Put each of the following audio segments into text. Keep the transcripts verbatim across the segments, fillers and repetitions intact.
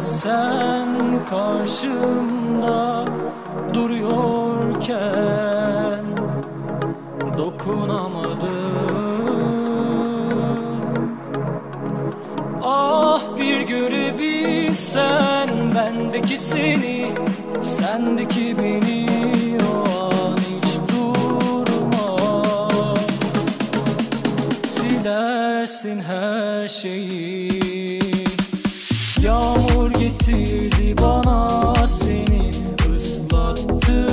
sen karşımda duruyorken dokunamadım. Ah bir görebilsen bendeki seni, sendeki beni, o an hiç durma. Silersin her şeyi. Yağmur getirdi bana seni, ıslattı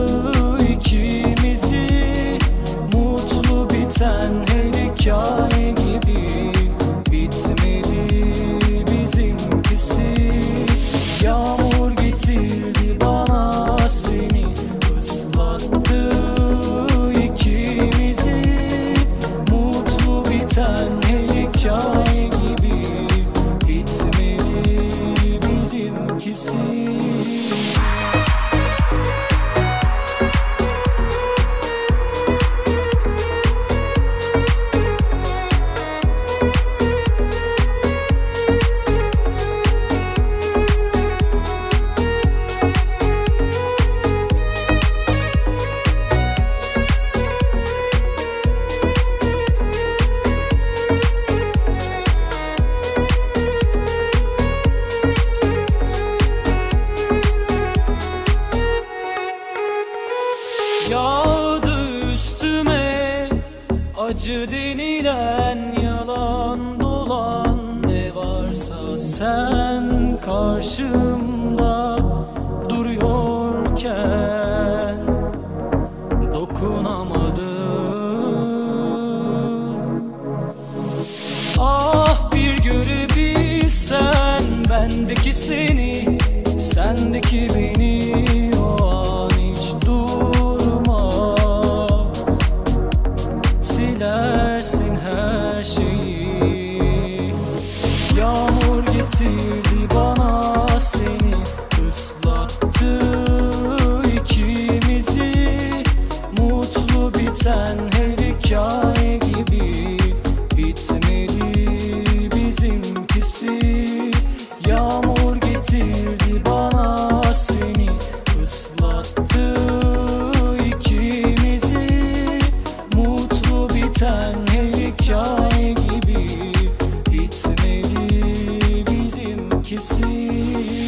ikimizi. Mutlu biten her hikaye gibi bitmedi bizimkisi. Yağmur getirdi bana seni, ıslattı ikimizi. Mutlu biten her hikaye gibi bitmedi bizimkisi. Yağdı üstüme acı denilen, yalan dolan ne varsa sen karşımda duruyorken dokunamadım. Ah bir görebilsen bendeki seni, sendeki beni, o an hiç silersin her şeyi. Yağmur getirdi bana seni, ıslattı ikimizi. Mutlu biten her hikaye gibi bitmedi bizimkisi. Yağmur getirdi bana seni, ıslattı ikimizi. Mutlu biten her hikaye gibi bitmedi bizimkisi.